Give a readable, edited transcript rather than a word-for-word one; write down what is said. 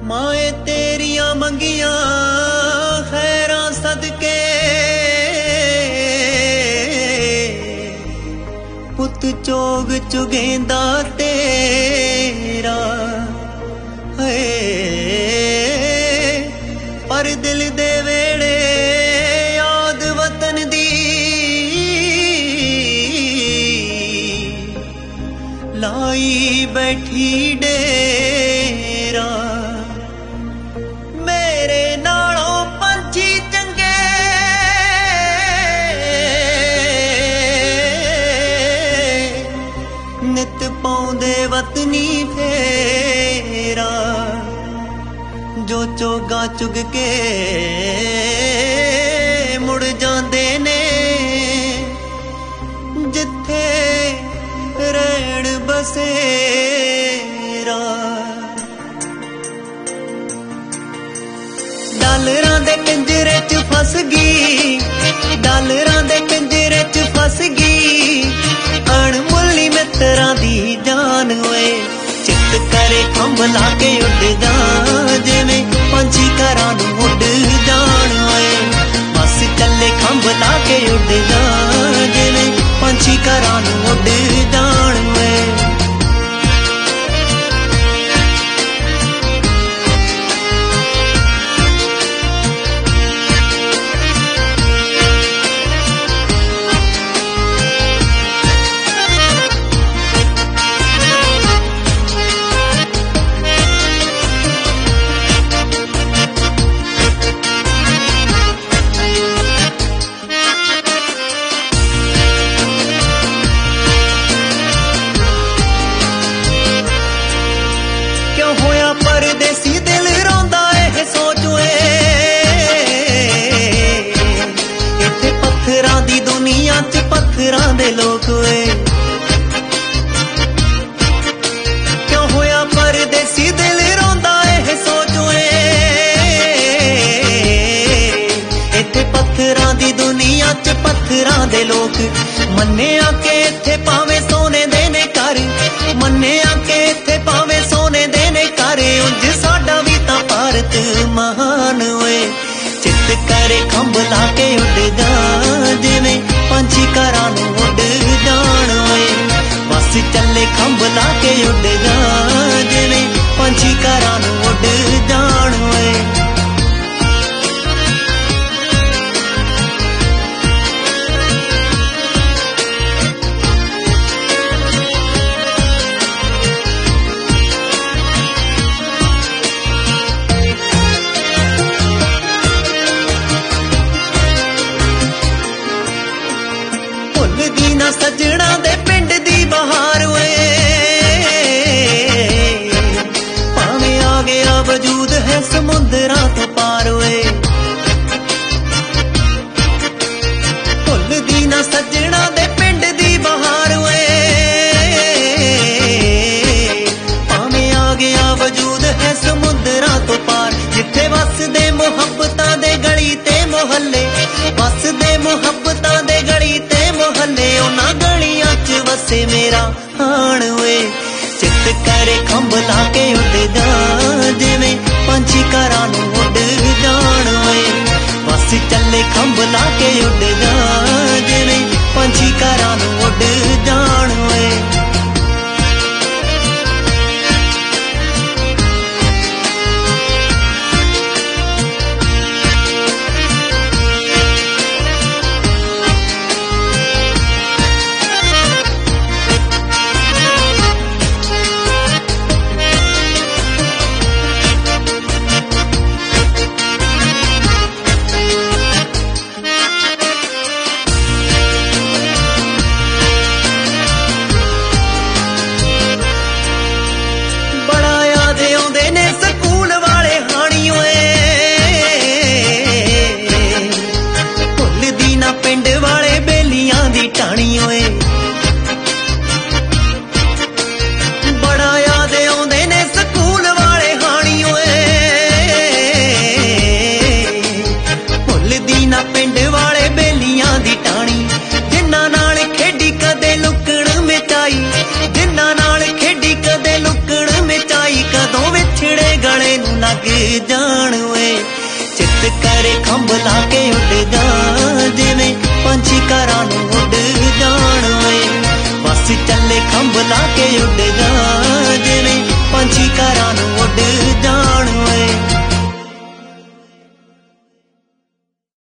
माए तेरिया मंगिया खैरा सदके पुत चोग चुगेंदा तेरा है पर दिल दे वेड़े याद वतन दी लाई बैठी डेरा मेरे नालों पंछी चंगे नित पाउंदे वतनी फेरा जो चोगा चुग के मुड़ जांदे ने जिथे रहण बसेरा डालरां दे पिंजरे च फस गई डालरां दे पिंजरे च फस गई अणमुल्ली मित्रां दी जान होए चित करे खंभ ला के उड़ जा जिवें पंछी घरां नूं उड़ जाण होए बस चले खंभ ला के उड़ जा जिवें पंछी घरां नूं उड़ जाण होए परदेसी दिल रोंदा ए सोचवे इत्थे पत्थरां दी दुनिया च पत्थरां दे लोग वे क्यों होया परदेसी दिल रोंदा ए सोचवे इत्थे पत्थरां दी दुनिया च पत्थरां दे लोग मन्ने आके इत्थे पावे सोने दे ने घर मन्ने आके इत्थे पावे सोने दे ने उंज साडा भी तां भारत महान होए चित करे खंभ ला के उड़ जा जिवें पंछी घरां नूं उड़ जाण होए बस चले खंभ ला के उड़ जा जिवें पंछी घरां नूं उड़ जाण होए सजना दे पिंड दी बहार होए पावे आ गया वजूद है समुंदरां तो पार होए भुलदी ना सजना दे पिंड दी बहार होए पावे आ गया वजूद है समुंदरां तो पार जिथे वसदे मुहब्बतां दे गली ते मोहल्ले वसदे मुहब्बतां दे गली ते मोहल्ले उन्हां गलियां च वसे मेरा हाण होए चित करे खंभ ला के उड़ जा जिवें पंछी घरां नूं उड़ जाण होए बस चले खंभ ला के उड़ जा जिवें पंछी घरां नूं उड़ जाण होए जान वे चित करे खंभ ला के